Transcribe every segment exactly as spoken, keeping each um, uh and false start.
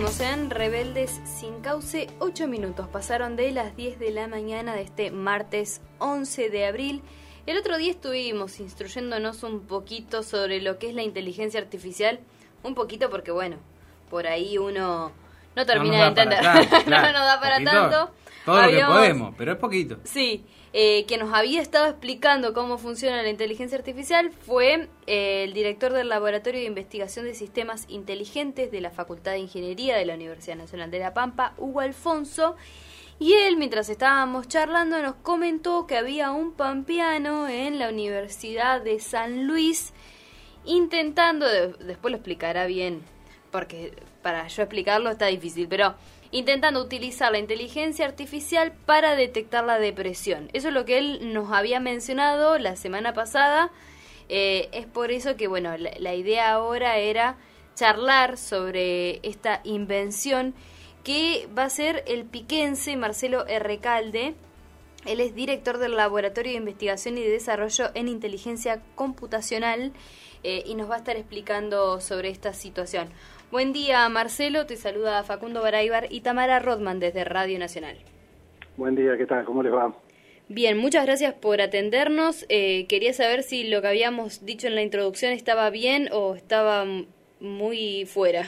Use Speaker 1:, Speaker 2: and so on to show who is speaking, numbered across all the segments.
Speaker 1: Seguimos en Rebeldes Sin Cauce. Ocho minutos pasaron de las diez de la mañana de este martes once de abril. El otro día estuvimos instruyéndonos un poquito sobre lo que es la inteligencia artificial. Un poquito porque, bueno, por ahí uno no termina
Speaker 2: no
Speaker 1: de entender.
Speaker 2: Tanto, claro.
Speaker 1: No nos da para
Speaker 2: Poquito,
Speaker 1: tanto.
Speaker 2: Todo Habíamos, lo que podemos, pero es poquito.
Speaker 1: Sí, eh, que nos había estado explicando cómo funciona la inteligencia artificial fue eh, el director del Laboratorio de Investigación de Sistemas Inteligentes de la Facultad de Ingeniería de la Universidad Nacional de La Pampa, Hugo Alfonso. Y él, mientras estábamos charlando, nos comentó que había un pampeano en la Universidad de San Luis intentando, de, después lo explicará bien, porque para yo explicarlo está difícil, pero intentando utilizar la inteligencia artificial para detectar la depresión. Eso es lo que él nos había mencionado la semana pasada. Eh, es por eso que, bueno, la, la idea ahora era charlar sobre esta invención que va a ser el piquense Marcelo Recalde. Él es director del Laboratorio de Investigación y Desarrollo en Inteligencia Computacional eh, y nos va a estar explicando sobre esta situación. Buen día, Marcelo. Te saluda Facundo Baraybar y Tamara Rodman desde Radio Nacional.
Speaker 3: Buen día, ¿qué tal? ¿Cómo les va?
Speaker 1: Bien, muchas gracias por atendernos. Eh, quería saber si lo que habíamos dicho en la introducción estaba bien o estaba muy fuera.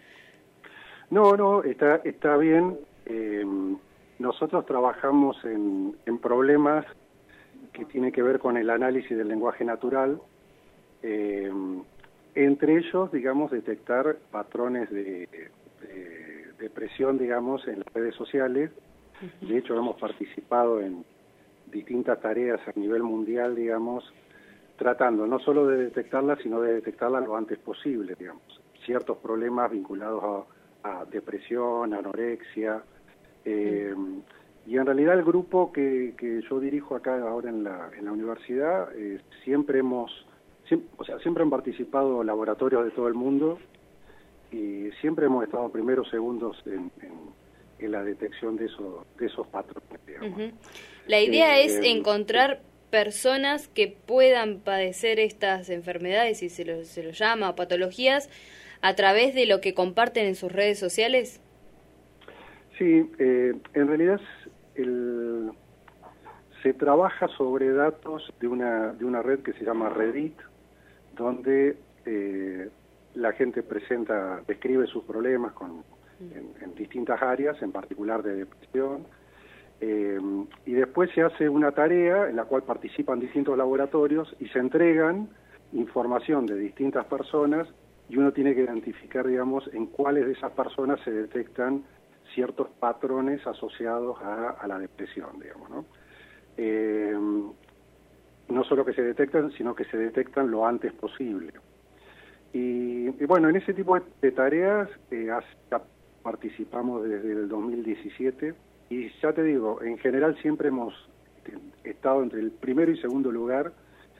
Speaker 3: No, no, está, está bien. Eh, nosotros trabajamos en, en problemas que tienen que ver con el análisis del lenguaje natural. Eh, Entre ellos, digamos, detectar patrones de, de, de presión, digamos, en las redes sociales. De hecho, hemos participado en distintas tareas a nivel mundial, digamos, tratando no solo de detectarlas, sino de detectarlas lo antes posible, digamos. Ciertos problemas vinculados a, a depresión, anorexia. Eh, y en realidad el grupo que, que yo dirijo acá ahora en la, en la universidad, eh, siempre hemos... O sea, siempre han participado laboratorios de todo el mundo y siempre hemos estado primeros, segundos en, en, en la detección de esos, de esos patrones, digamos.
Speaker 1: Uh-huh. La idea eh, es
Speaker 3: eh,
Speaker 1: encontrar personas que puedan padecer estas enfermedades, si se lo, se lo llama, patologías, a través de lo que comparten en sus redes sociales.
Speaker 3: Sí, eh, en realidad el, se trabaja sobre datos de una, de una red que se llama Reddit, donde eh, la gente presenta, describe sus problemas con, en, en distintas áreas, en particular de depresión, eh, y después se hace una tarea en la cual participan distintos laboratorios y se entregan información de distintas personas y uno tiene que identificar, digamos, en cuáles de esas personas se detectan ciertos patrones asociados a, a la depresión, digamos, ¿no? Eh, no solo que se detectan, sino que se detectan lo antes posible. Y, y bueno, en ese tipo de, de tareas eh, hasta participamos desde el dos mil diecisiete y ya te digo, en general siempre hemos estado entre el primero y segundo lugar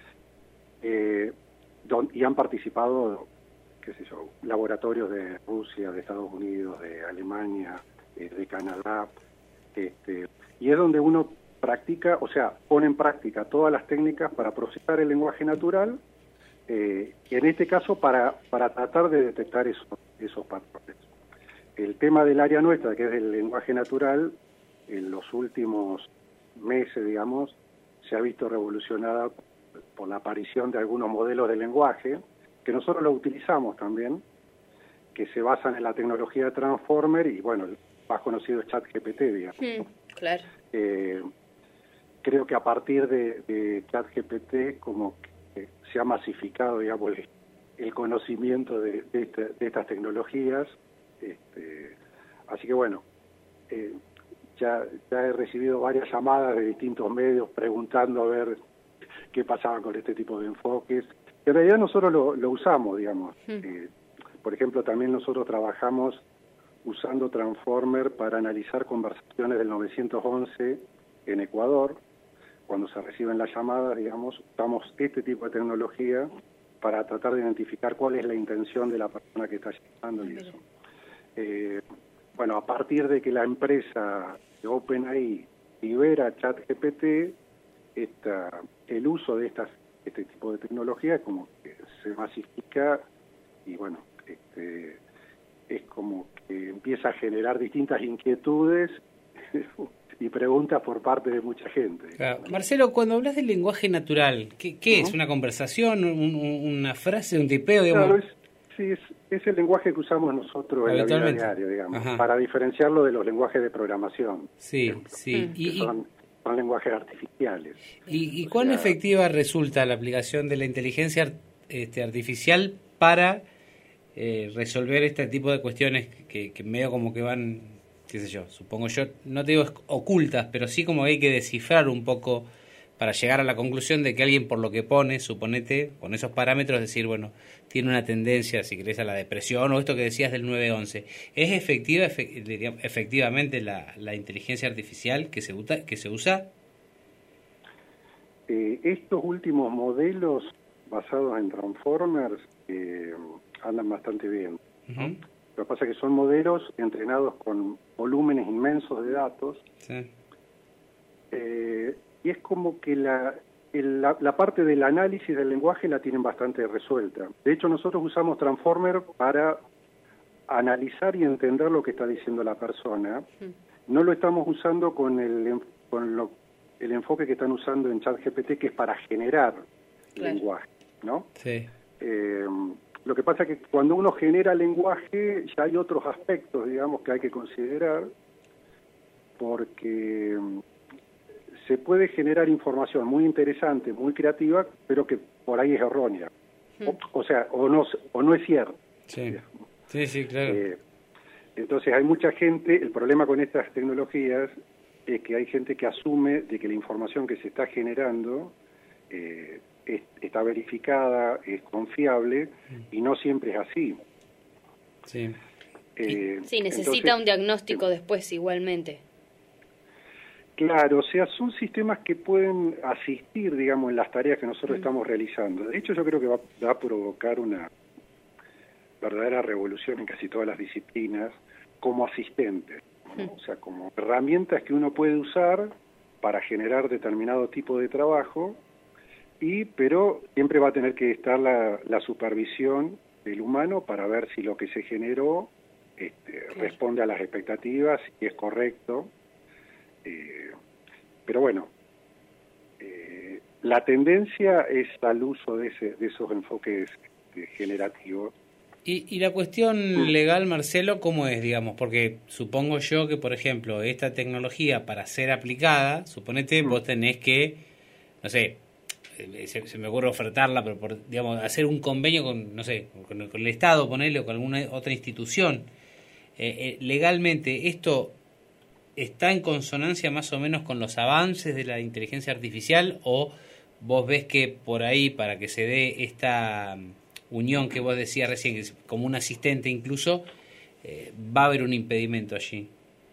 Speaker 3: eh, don, y han participado, qué sé yo, laboratorios de Rusia, de Estados Unidos, de Alemania, eh, de Canadá, este, y es donde uno practica, o sea, pone en práctica todas las técnicas para procesar el lenguaje natural, eh, en este caso para, para tratar de detectar esos, esos patrones. El tema del área nuestra, que es el lenguaje natural, en los últimos meses, digamos, se ha visto revolucionada por la aparición de algunos modelos de lenguaje, que nosotros lo utilizamos también, que se basan en la tecnología de Transformer y, bueno, el más conocido es ChatGPT, digamos.
Speaker 1: Sí, claro.
Speaker 3: Eh, Creo que a partir de, de ChatGPT como que se ha masificado, digamos, el, el conocimiento de, de, esta, de estas tecnologías. Este, así que bueno, eh, ya, ya he recibido varias llamadas de distintos medios preguntando a ver qué pasaba con este tipo de enfoques. En realidad nosotros lo, lo usamos, digamos. Mm. Eh, por ejemplo, también nosotros trabajamos usando Transformer para analizar conversaciones del novecientos once en Ecuador. Cuando se reciben las llamadas, digamos, usamos este tipo de tecnología para tratar de identificar cuál es la intención de la persona que está llamando y eso. Eh, bueno, a partir de que la empresa de OpenAI libera ChatGPT, esta, el uso de estas, este tipo de tecnología como que se masifica y bueno, este, es como que empieza a generar distintas inquietudes y preguntas por parte de mucha gente.
Speaker 2: Claro. Marcelo, cuando hablas del lenguaje natural, ¿qué, qué ¿no? es? ¿Una conversación? Un, un, ¿Una frase? ¿Un tipeo? Digamos?
Speaker 3: Claro, es, sí, es, es el lenguaje que usamos nosotros en la vida diaria, digamos, Ajá. para diferenciarlo de los lenguajes de programación.
Speaker 2: Sí, sí.
Speaker 3: Que y, son, son lenguajes artificiales.
Speaker 2: ¿Y, y cuán sea, efectiva resulta la aplicación de la inteligencia este, artificial para eh, resolver este tipo de cuestiones que, que medio como que van, qué sé yo, supongo yo, no te digo ocultas, pero sí como que hay que descifrar un poco para llegar a la conclusión de que alguien por lo que pone, suponete, con esos parámetros, decir, bueno, tiene una tendencia, si querés, a la depresión o esto que decías del nueve once. ¿Es efectiva efectivamente la, la inteligencia artificial que se, usa, que se usa?
Speaker 3: Eh, estos últimos modelos basados en Transformers eh, andan bastante bien. ¿no? Uh-huh. Lo que pasa es que son modelos entrenados con volúmenes inmensos de datos. Sí. Eh, y es como que la, el, la, la parte del análisis del lenguaje la tienen bastante resuelta. De hecho, nosotros usamos Transformer para analizar y entender lo que está diciendo la persona. Mm. No lo estamos usando con el con lo, el enfoque que están usando en ChatGPT, que es para generar claro. lenguaje, ¿no? Sí. Eh, lo que pasa es que cuando uno genera lenguaje, ya hay otros aspectos, digamos, que hay que considerar, porque se puede generar información muy interesante, muy creativa, pero que por ahí es errónea. Mm. O, o sea, o no, o no es cierto.
Speaker 2: Sí, sí, sí, claro.
Speaker 3: Eh, entonces hay mucha gente, el problema con estas tecnologías es que hay gente que asume de que la información que se está generando eh, es, está verificada, es confiable, mm. y no siempre es así.
Speaker 2: Sí,
Speaker 1: eh, sí necesita entonces, un diagnóstico eh, después igualmente.
Speaker 3: Claro, o sea, son sistemas que pueden asistir, digamos, en las tareas que nosotros mm. estamos realizando. De hecho, yo creo que va, va a provocar una verdadera revolución en casi todas las disciplinas como asistentes, ¿no? Mm. O sea, como herramientas que uno puede usar para generar determinado tipo de trabajo, y pero siempre va a tener que estar la, la supervisión del humano para ver si lo que se generó este, sí. responde a las expectativas, si es correcto. Eh, pero bueno, eh, la tendencia es al uso de, ese, de esos enfoques eh, generativos.
Speaker 2: Y, y la cuestión legal, Marcelo, ¿cómo es, digamos? Porque supongo yo que, por ejemplo, esta tecnología para ser aplicada, suponete, mm. vos tenés que, no sé, se, se me ocurre ofertarla, pero por, digamos, hacer un convenio con, no sé, con, con el Estado, ponerle, o con alguna otra institución. Eh, eh, legalmente, ¿esto está en consonancia más o menos con los avances de la inteligencia artificial, o vos ves que por ahí, para que se dé esta unión que vos decías recién, que es como un asistente incluso, eh, va a haber un impedimento allí?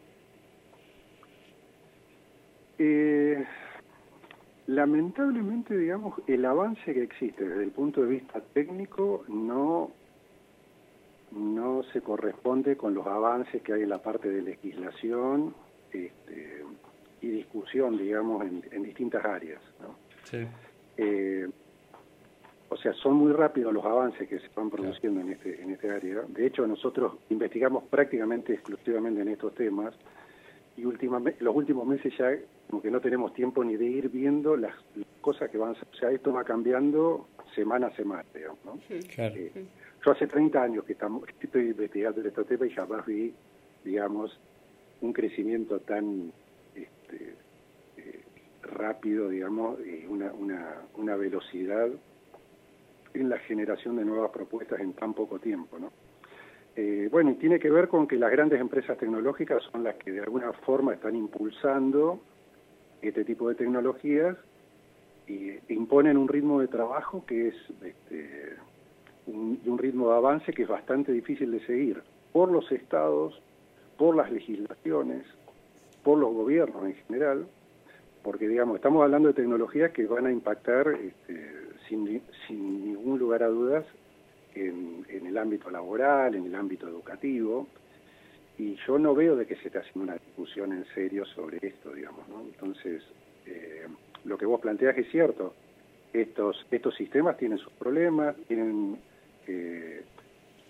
Speaker 3: Eh, lamentablemente, digamos, el avance que existe desde el punto de vista técnico no no se corresponde con los avances que hay en la parte de legislación este, y discusión, digamos, en, en distintas áreas, ¿no?
Speaker 2: Sí.
Speaker 3: Eh, o sea, son muy rápidos los avances que se van produciendo claro. en este en este área. De hecho, nosotros investigamos prácticamente exclusivamente en estos temas, y últimamente, los últimos meses ya como que no tenemos tiempo ni de ir viendo las, las cosas que van, o sea, esto va cambiando semana a semana, digamos, ¿no?
Speaker 2: Claro.
Speaker 3: Eh, yo hace treinta años que estamos, estoy investigando estos temas y jamás vi, digamos, un crecimiento tan este, eh, rápido, digamos, y una, una, una velocidad en la generación de nuevas propuestas en tan poco tiempo, ¿no? Eh, bueno, y tiene que ver con que las grandes empresas tecnológicas son las que de alguna forma están impulsando este tipo de tecnologías y imponen un ritmo de trabajo que es este, un, un ritmo de avance que es bastante difícil de seguir por los estados, por las legislaciones, por los gobiernos en general, porque digamos estamos hablando de tecnologías que van a impactar este, sin, sin ningún lugar a dudas en, en el ámbito laboral, en el ámbito educativo, y yo no veo de que se esté haciendo una discusión en serio sobre esto, digamos, ¿no? Entonces, eh, lo que vos planteás es cierto, estos estos sistemas tienen sus problemas, tienen eh,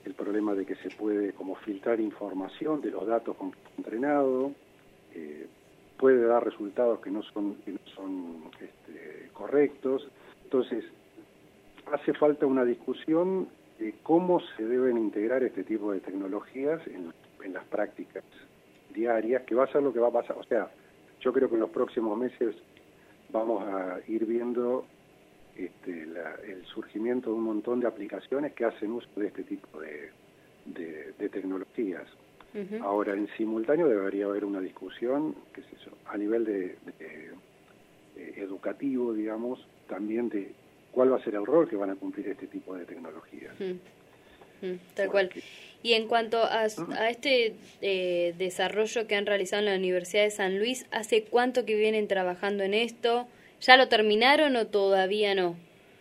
Speaker 3: el problema de que se puede como filtrar información de los datos con que está entrenado, eh, puede dar resultados que no son, que no son este, correctos. Entonces, hace falta una discusión de cómo se deben integrar este tipo de tecnologías en, en las prácticas diarias, que va a ser lo que va a pasar. O sea, yo creo que en los próximos meses vamos a ir viendo este, la, el surgimiento de un montón de aplicaciones que hacen uso de este tipo de, de, de tecnologías. Uh-huh. Ahora, en simultáneo debería haber una discusión, qué sé yo, a nivel de, de, de educativo, digamos, también de cuál va a ser el rol que van a cumplir este tipo de tecnologías.
Speaker 1: Uh-huh. Uh-huh. Tal cual. Y en cuanto a, a este eh, desarrollo que han realizado en la Universidad de San Luis, ¿hace cuánto que vienen trabajando en esto? ¿Ya lo terminaron o todavía no?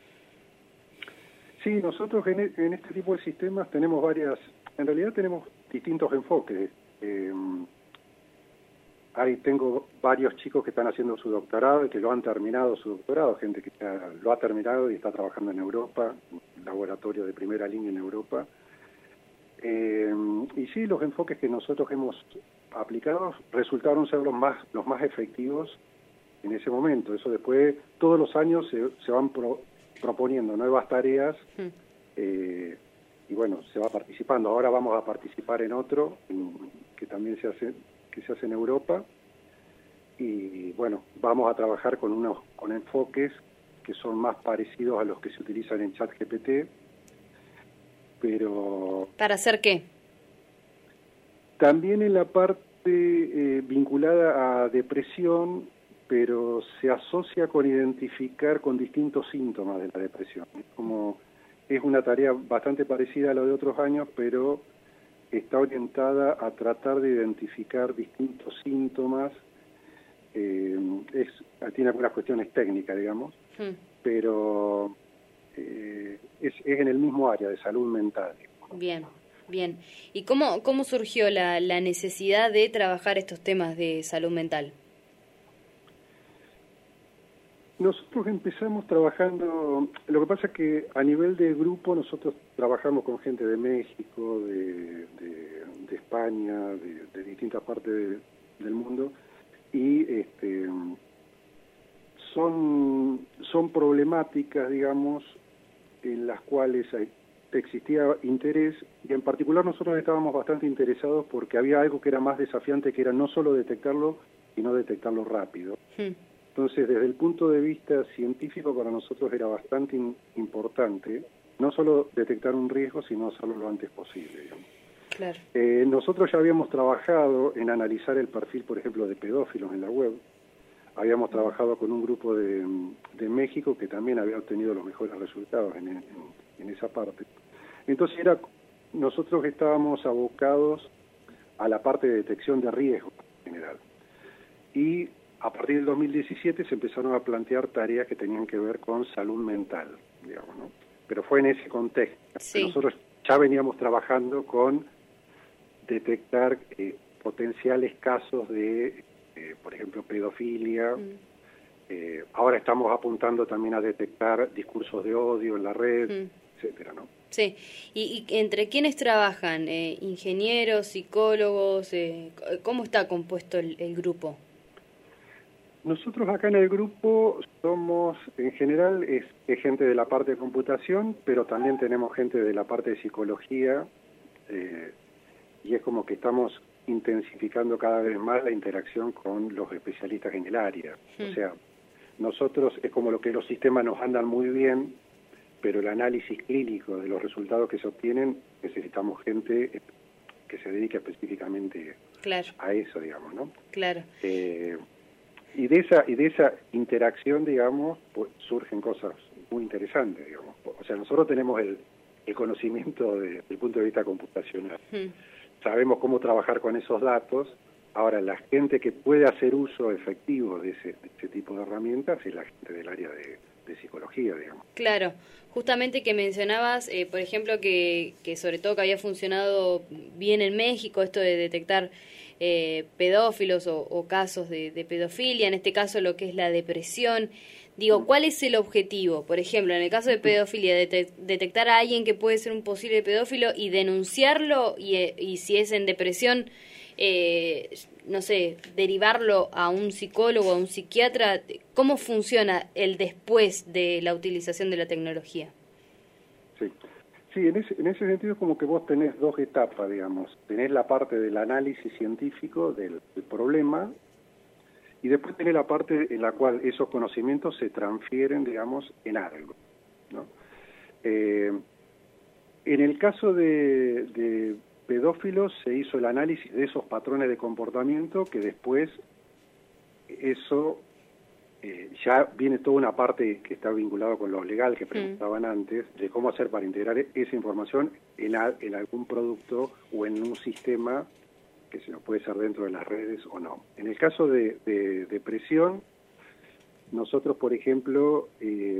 Speaker 3: Sí, nosotros en, en este tipo de sistemas tenemos varias, en realidad tenemos distintos enfoques. Eh, ahí tengo varios chicos que están haciendo su doctorado y que lo han terminado su doctorado, gente que ya lo ha terminado y está trabajando en Europa, un laboratorio de primera línea en Europa. Eh, y sí, los enfoques que nosotros hemos aplicado resultaron ser los más, los más efectivos en ese momento. Eso después, todos los años se, se van pro, proponiendo nuevas tareas mm. eh, y bueno, se va participando. Ahora vamos a participar en otro en, que también se hace, que se hace en Europa, y bueno, vamos a trabajar con unos con enfoques que son más parecidos a los que se utilizan en ChatGPT, pero...
Speaker 1: ¿Para hacer qué?
Speaker 3: También en la parte eh, vinculada a depresión, pero se asocia con identificar con distintos síntomas de la depresión. Es como, es una tarea bastante parecida a la de otros años, pero está orientada a tratar de identificar distintos síntomas. Eh, es, tiene algunas cuestiones técnicas, digamos, hmm. pero eh, es, es en el mismo área de salud mental.
Speaker 1: Bien, bien. ¿Y cómo, cómo surgió la, la necesidad de trabajar estos temas de salud mental?
Speaker 3: Nosotros empezamos trabajando, lo que pasa es que a nivel de grupo nosotros trabajamos con gente de México, de, de, de España, de, de distintas partes de, del mundo, y este, son, son problemáticas, digamos, en las cuales hay, existía interés, y en particular nosotros estábamos bastante interesados porque había algo que era más desafiante, que era no solo detectarlo, sino detectarlo rápido. Sí. Entonces, desde el punto de vista científico, para nosotros era bastante in, importante no solo detectar un riesgo, sino hacerlo lo antes posible, digamos.
Speaker 1: Claro.
Speaker 3: Eh, nosotros ya habíamos trabajado en analizar el perfil, por ejemplo, de pedófilos en la web. Habíamos trabajado con un grupo de, de México que también había obtenido los mejores resultados en, en, en esa parte. Entonces, era nosotros estábamos abocados a la parte de detección de riesgo en general. Y a partir del dos mil diecisiete se empezaron a plantear tareas que tenían que ver con salud mental, digamos, ¿no? Pero fue en ese contexto. Sí. Nosotros ya veníamos trabajando con detectar eh, potenciales casos de, eh, por ejemplo, pedofilia. Mm. Eh, ahora estamos apuntando también a detectar discursos de odio en la red, mm. etcétera, ¿no?
Speaker 1: Sí. ¿Y, y entre quiénes trabajan? Eh, ¿Ingenieros, psicólogos? Eh, ¿Cómo está compuesto el, el grupo?
Speaker 3: Nosotros acá en el grupo somos, en general, es, es gente de la parte de computación, pero también tenemos gente de la parte de psicología, eh, y es como que estamos intensificando cada vez más la interacción con los especialistas en el área. Sí. O sea, nosotros es como lo que los sistemas nos andan muy bien, pero el análisis clínico de los resultados que se obtienen, necesitamos gente que se dedique específicamente
Speaker 1: claro.
Speaker 3: a eso, digamos, ¿no?
Speaker 1: Claro.
Speaker 3: Eh, Y de esa y de esa interacción, digamos, pues, surgen cosas muy interesantes, digamos. O sea, nosotros tenemos el, el conocimiento de, desde el punto de vista computacional. Mm. Sabemos cómo trabajar con esos datos. Ahora, la gente que puede hacer uso efectivo de ese, de ese tipo de herramientas es la gente del área de, de psicología, digamos.
Speaker 1: Claro. Justamente que mencionabas, eh, por ejemplo, que, que sobre todo que había funcionado bien en México esto de detectar Eh, pedófilos o, o casos de, de pedofilia, en este caso lo que es la depresión. Digo, ¿cuál es el objetivo? Por ejemplo, en el caso de pedofilia, det- detectar a alguien que puede ser un posible pedófilo y denunciarlo, y, y si es en depresión, eh, no sé, derivarlo a un psicólogo, a un psiquiatra. ¿Cómo funciona el después de la utilización de la tecnología?
Speaker 3: Sí, sí, en ese, en ese sentido es como que vos tenés dos etapas, digamos. Tenés la parte del análisis científico del, del problema, y después tenés la parte en la cual esos conocimientos se transfieren, digamos, en algo, ¿no? Eh, en el caso de, de pedófilos se hizo el análisis de esos patrones de comportamiento, que después eso eh, ya viene toda una parte que está vinculada con lo legal que preguntaban mm. antes, de cómo hacer para integrar esa información en, a, en algún producto o en un sistema que se nos puede ser dentro de las redes o no. En el caso de, de depresión, nosotros, por ejemplo, eh,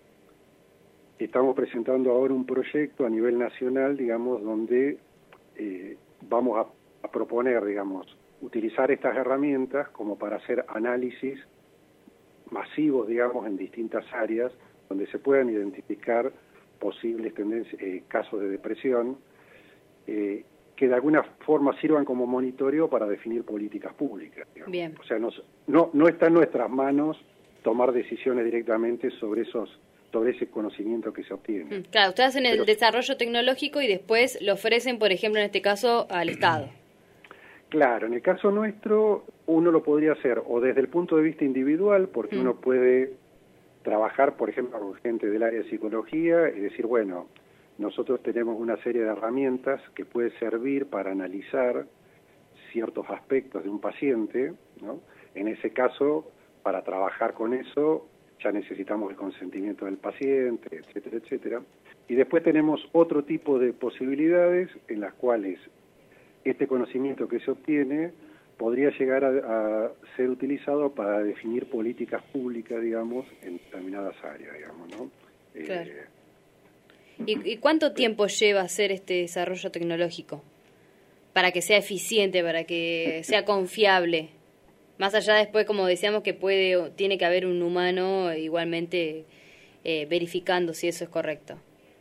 Speaker 3: estamos presentando ahora un proyecto a nivel nacional, digamos, donde eh, vamos a, a proponer, digamos, utilizar estas herramientas como para hacer análisis masivos, digamos, en distintas áreas, donde se puedan identificar posibles tendencias, eh, casos de depresión, eh, que de alguna forma sirvan como monitoreo para definir políticas públicas. Digamos.
Speaker 1: Bien.
Speaker 3: O sea, nos, no, no está en nuestras manos tomar decisiones directamente sobre esos sobre ese conocimiento que se obtiene.
Speaker 1: Claro, ustedes hacen el
Speaker 3: Pero,
Speaker 1: desarrollo tecnológico y después lo ofrecen, por ejemplo, en este caso, al Estado.
Speaker 3: Claro, en el caso nuestro, uno lo podría hacer o desde el punto de vista individual, porque mm. uno puede trabajar, por ejemplo, con gente del área de psicología y decir, bueno, nosotros tenemos una serie de herramientas que puede servir para analizar ciertos aspectos de un paciente, ¿no? En ese caso, para trabajar con eso, ya necesitamos el consentimiento del paciente, etcétera, etcétera. Y después tenemos otro tipo de posibilidades en las cuales este conocimiento que se obtiene podría llegar a, a ser utilizado para definir políticas públicas, digamos, en determinadas áreas, digamos, ¿no?
Speaker 1: Claro.
Speaker 3: Eh,
Speaker 1: ¿Y, ¿Y cuánto tiempo lleva hacer este desarrollo tecnológico? Para que sea eficiente, para que sea confiable. Más allá después, como decíamos, que puede, tiene que haber un humano igualmente eh, verificando si eso es correcto.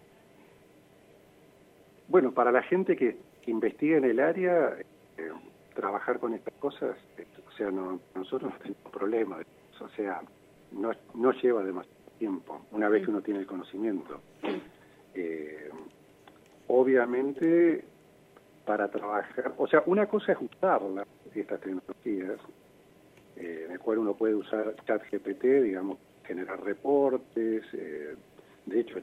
Speaker 3: Bueno, para la gente que investiga en el área, eh, trabajar con estas cosas, eh, o sea, no, nosotros no tenemos problema. O sea, no, no lleva demasiado tiempo, una vez que uno tiene el conocimiento. Eh, obviamente, para trabajar, o sea, una cosa es usarla, estas tecnologías, eh, en el cual uno puede usar ChatGPT, digamos, generar reportes, eh, de hecho,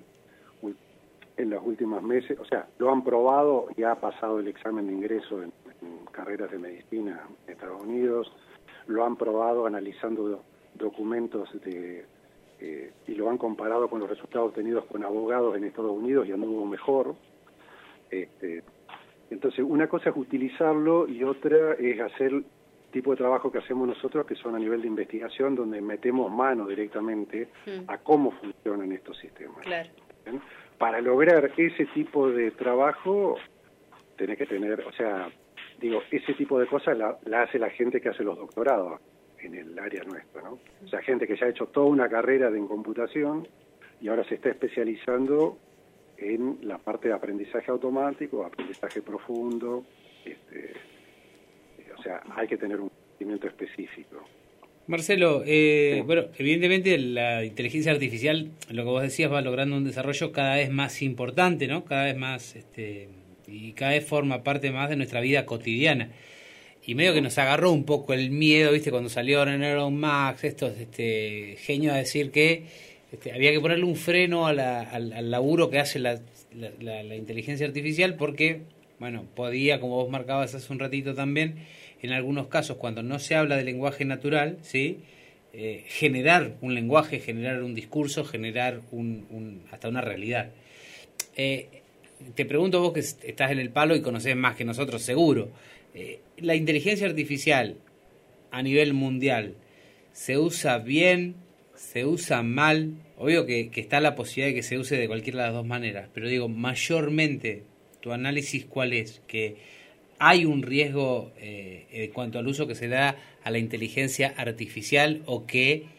Speaker 3: en los últimos meses, o sea, lo han probado, ya ha pasado el examen de ingreso en, en carreras de medicina en Estados Unidos, lo han probado analizando do, documentos de eh, y lo han comparado con los resultados obtenidos con abogados en Estados Unidos y anduvo mejor. Este, entonces, una cosa es utilizarlo y otra es hacer el tipo de trabajo que hacemos nosotros, que son a nivel de investigación, donde metemos mano directamente mm. a cómo funcionan estos sistemas.
Speaker 1: Claro.
Speaker 3: ¿Bien? Para lograr ese tipo de trabajo, tenés que tener, o sea, digo, ese tipo de cosas la, la hace la gente que hace los doctorados en el área nuestra, ¿no? O sea, gente que ya ha hecho toda una carrera de en computación y ahora se está especializando en la parte de aprendizaje automático, aprendizaje profundo, este, o sea, hay que tener un conocimiento específico.
Speaker 2: Marcelo, eh, sí. bueno, evidentemente la inteligencia artificial, lo que vos decías, va logrando un desarrollo cada vez más importante, ¿no? Cada vez más, este, y cada vez forma parte más de nuestra vida cotidiana. Y medio que nos agarró un poco el miedo, ¿viste? Cuando salió Elon Musk, estos este, genios a decir que este, había que ponerle un freno a la, al, al laburo que hace la, la, la, la inteligencia artificial porque, bueno, podía, como vos marcabas hace un ratito también, en algunos casos, cuando no se habla de lenguaje natural, ¿sí? Eh, generar un lenguaje, generar un discurso, generar un, un, hasta una realidad. Eh, te pregunto vos que estás en el palo y conocés más que nosotros, seguro. Eh, ¿La inteligencia artificial a nivel mundial se usa bien, se usa mal? Obvio que, que está la posibilidad de que se use de cualquiera de las dos maneras, pero digo, mayormente, ¿tu análisis cuál es? Que ¿hay un riesgo eh, en cuanto al uso que se da a la inteligencia artificial o que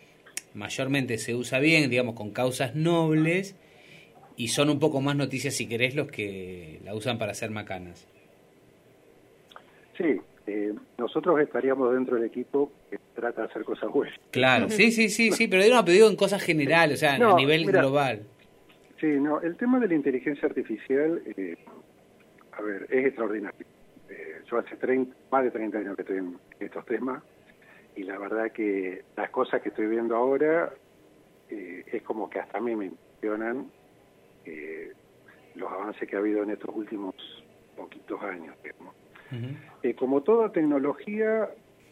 Speaker 2: mayormente se usa bien, digamos, con causas nobles, y son un poco más noticias, si querés, los que la usan para hacer macanas.
Speaker 3: Sí, eh, nosotros estaríamos dentro del equipo que trata de hacer cosas buenas.
Speaker 2: Claro, sí, sí, sí, sí, pero no, pero digo en cosas generales, o sea,
Speaker 3: no,
Speaker 2: a nivel
Speaker 3: mira,
Speaker 2: global.
Speaker 3: Sí, no, el tema de la inteligencia artificial, eh, a ver, es extraordinario. Eh, yo hace treinta, más de treinta años que estoy en estos temas, y la verdad que las cosas que estoy viendo ahora eh, es como que hasta a mí me impresionan eh, los avances que ha habido en estos últimos poquitos años, digamos. Uh-huh. Eh, como toda tecnología,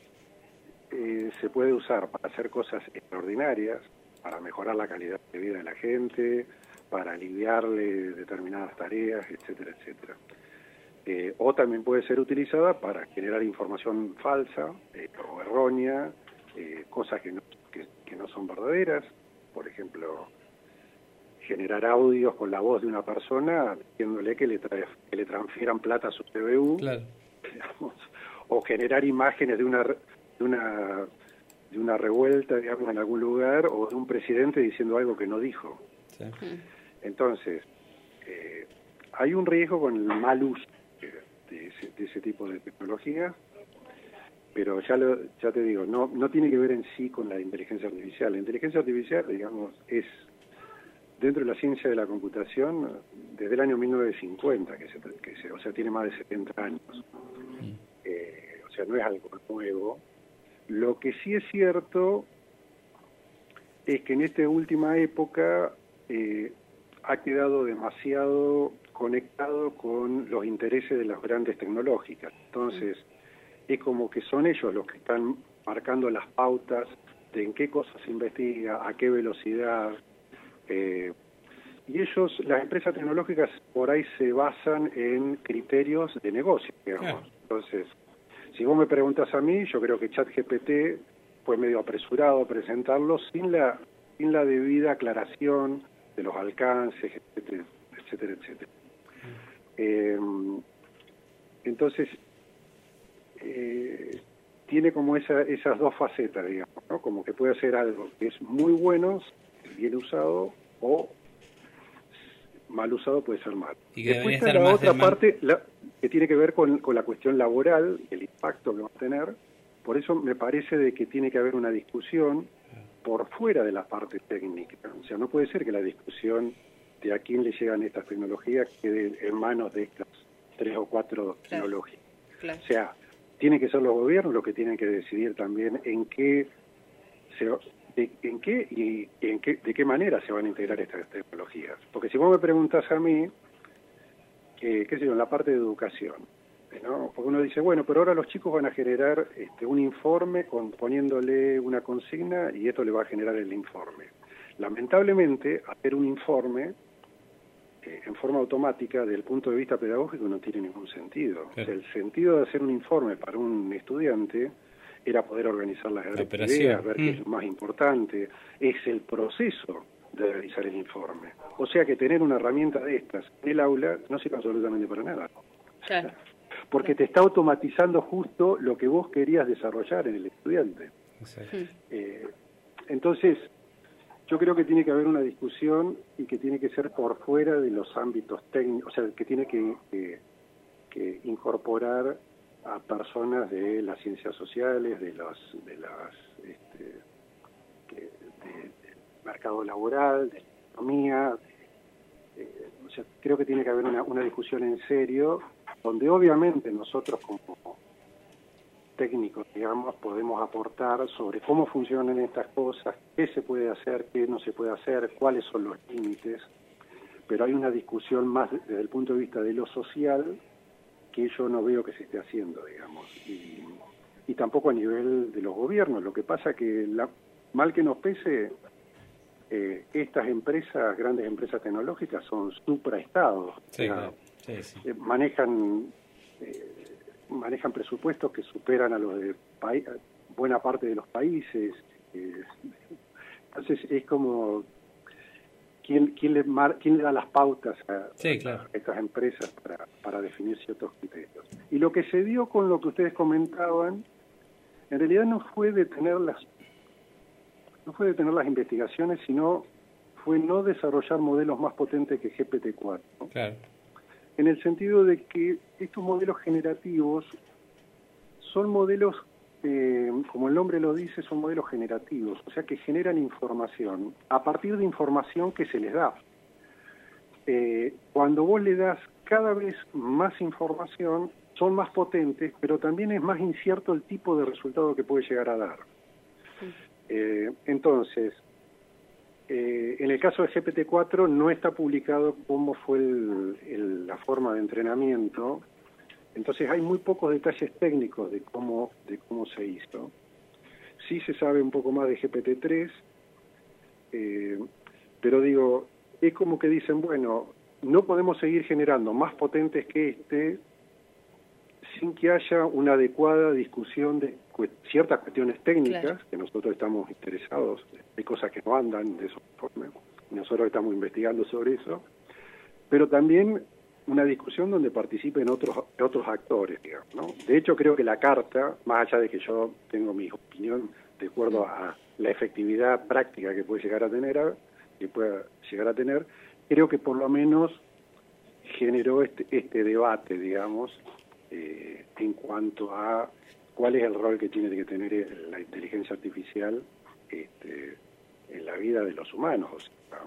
Speaker 3: eh, se puede usar para hacer cosas extraordinarias, para mejorar la calidad de vida de la gente, para aliviarle determinadas tareas, etcétera, etcétera. Eh, o también puede ser utilizada para generar información falsa eh, o errónea, eh, cosas que no, que, que no son verdaderas. Por ejemplo, generar audios con la voz de una persona diciéndole que le, trae, que le transfieran plata a su C B U,
Speaker 2: claro.
Speaker 3: Digamos, o generar imágenes de una, de una de una revuelta, digamos, en algún lugar, o de un presidente diciendo algo que no dijo. Sí. Entonces, eh, hay un riesgo con el mal uso de, de, ese, de ese tipo de tecnología, pero ya lo, ya te digo, no no tiene que ver en sí con la inteligencia artificial. La inteligencia artificial, digamos, es dentro de la ciencia de la computación desde el año mil novecientos cincuenta, que se, que se, o sea, tiene más de setenta años. Eh, o sea, no es algo nuevo. Lo que sí es cierto es que en esta última época eh, ha quedado demasiado conectado con los intereses de las grandes tecnológicas. Entonces, es como que son ellos los que están marcando las pautas de en qué cosas se investiga, a qué velocidad. Eh, y ellos, las empresas tecnológicas, por ahí se basan en criterios de negocio, digamos. Entonces, si vos me preguntas a mí, yo creo que ChatGPT fue medio apresurado a presentarlo sin la sin la debida aclaración de los alcances, etcétera, etcétera, etcétera. Eh, entonces, eh, tiene como esa, esas dos facetas, digamos, ¿no? Como que puede ser algo que es muy bueno, bien usado, o mal usado puede ser mal.
Speaker 2: Y que
Speaker 3: después está la otra parte la, que tiene que ver con, con la cuestión laboral, el impacto que va a tener. Por eso me parece de que tiene que haber una discusión por fuera de la parte técnica. O sea, no puede ser que la discusión de a quién le llegan estas tecnologías quede en manos de estas tres o cuatro claro. tecnologías. Claro. O sea, tienen que ser los gobiernos los que tienen que decidir también en qué se, de, en qué y en qué, de qué manera se van a integrar estas tecnologías. Porque si vos me preguntás a mí, eh, qué sé yo, en la parte de educación, ¿no? Porque uno dice, bueno, pero ahora los chicos van a generar este, un informe con, poniéndole una consigna y esto le va a generar el informe. Lamentablemente, hacer un informe eh, en forma automática desde el punto de vista pedagógico no tiene ningún sentido. Claro. O sea, el sentido de hacer un informe para un estudiante era poder organizar las ideas, ver mm. qué es lo más importante, es el proceso de realizar el informe. O sea que tener una herramienta de estas en el aula no sirve absolutamente para nada.
Speaker 1: Claro.
Speaker 3: Porque te está automatizando justo lo que vos querías desarrollar en el estudiante. Eh, entonces, yo creo que tiene que haber una discusión y que tiene que ser por fuera de los ámbitos técnicos, o sea, que tiene que, que, que incorporar a personas de las ciencias sociales, de las, de las, este, de, de, del mercado laboral, de la economía. De, eh, o sea, creo que tiene que haber una, una discusión en serio, donde obviamente nosotros como técnicos, digamos, podemos aportar sobre cómo funcionan estas cosas, qué se puede hacer, qué no se puede hacer, cuáles son los límites, pero hay una discusión más desde el punto de vista de lo social que yo no veo que se esté haciendo, digamos, y, y tampoco a nivel de los gobiernos. Lo que pasa que, la, mal que nos pese, eh, estas empresas, grandes empresas tecnológicas, son supraestados.
Speaker 2: Sí, o sea, claro. Sí, sí.
Speaker 3: Eh, manejan eh, manejan presupuestos que superan a los de paí- buena parte de los países. Eh, entonces es como quién quién le mar- quién le da las pautas a,
Speaker 2: sí, claro.
Speaker 3: a estas empresas para, para definir ciertos criterios. Y lo que se dio con lo que ustedes comentaban, en realidad no fue detener las no fue detener las investigaciones, sino fue no desarrollar modelos más potentes que G P T cuatro. ¿no?
Speaker 2: Claro.
Speaker 3: En el sentido de que estos modelos generativos son modelos, eh, como el nombre lo dice, son modelos generativos, o sea que generan información a partir de información que se les da. Eh, cuando vos le das cada vez más información, son más potentes, pero también es más incierto el tipo de resultado que puede llegar a dar. Eh, entonces, eh, en el caso de G P T cuatro no está publicado cómo fue el, el, la forma de entrenamiento, entonces hay muy pocos detalles técnicos de cómo, de cómo se hizo. Sí se sabe un poco más de G P T tres, eh, pero digo, es como que dicen, bueno, no podemos seguir generando más potentes que este sin que haya una adecuada discusión de cu- ciertas cuestiones técnicas, claro, que nosotros estamos interesados, hay cosas que no andan de esa forma, nosotros estamos investigando sobre eso, pero también una discusión donde participen otros otros actores, digamos, ¿no? De hecho, creo que la carta, más allá de que yo tengo mi opinión de acuerdo a la efectividad práctica que puede llegar a tener, a, que pueda llegar a tener, creo que por lo menos generó este, este debate, digamos, eh, en cuanto a cuál es el rol que tiene que tener la inteligencia artificial este, en la vida de los humanos. O sea,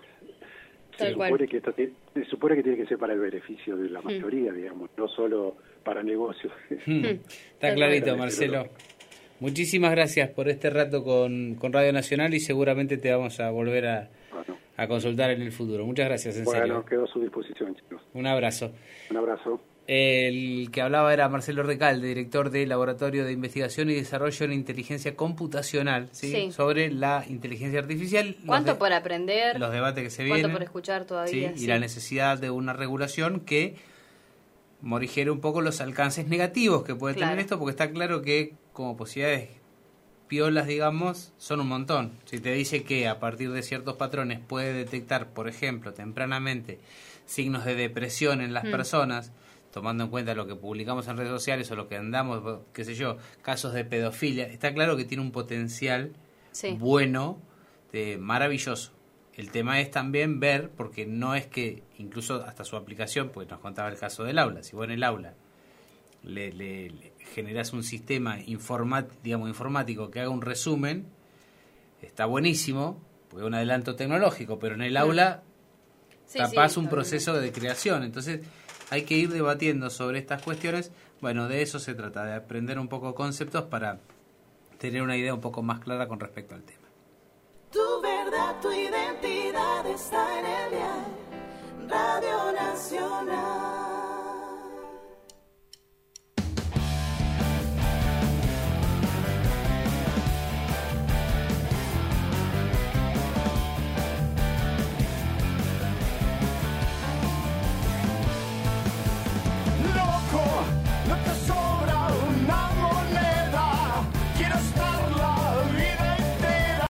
Speaker 3: se, supone que esto te, se supone que tiene que ser para el beneficio de la mayoría, mm. digamos, no solo para negocios.
Speaker 2: Mm. Está clarito, Marcelo. Muchísimas gracias por este rato con, con Radio Nacional y seguramente te vamos a volver a, bueno. a consultar en el futuro. Muchas gracias, en
Speaker 3: bueno,
Speaker 2: serio.
Speaker 3: Bueno, quedo a su disposición, chicos.
Speaker 2: Un abrazo.
Speaker 3: Un abrazo.
Speaker 2: El que hablaba era Marcelo Recalde, director del Laboratorio de Investigación y Desarrollo en Inteligencia Computacional, ¿sí? Sí. Sobre la inteligencia artificial.
Speaker 1: ¿Cuánto
Speaker 2: de,
Speaker 1: por aprender?
Speaker 2: Los debates que se
Speaker 1: ¿Cuánto
Speaker 2: vienen.
Speaker 1: ¿Cuánto por escuchar todavía?
Speaker 2: ¿sí?
Speaker 1: Sí.
Speaker 2: Y la necesidad de una regulación que morigere un poco los alcances negativos que puede claro. tener esto, porque está claro que como posibilidades piolas, digamos, son un montón. Si te dice que a partir de ciertos patrones puede detectar, por ejemplo, tempranamente signos de depresión en las mm. personas, tomando en cuenta lo que publicamos en redes sociales o lo que andamos, qué sé yo, casos de pedofilia, está claro que tiene un potencial sí. bueno, de, maravilloso. El tema es también ver, porque no es que, incluso hasta su aplicación, pues nos contaba el caso del aula, si vos en el aula le, le, le generás un sistema informat, digamos, informático que haga un resumen, está buenísimo, porque es un adelanto tecnológico, pero en el aula sí, tapás sí, un proceso de creación, entonces hay que ir debatiendo sobre estas cuestiones. Bueno, de eso se trata, de aprender un poco conceptos para tener una idea un poco más clara con respecto al tema.
Speaker 4: Tu verdad, tu identidad está en el dial Radio Nacional.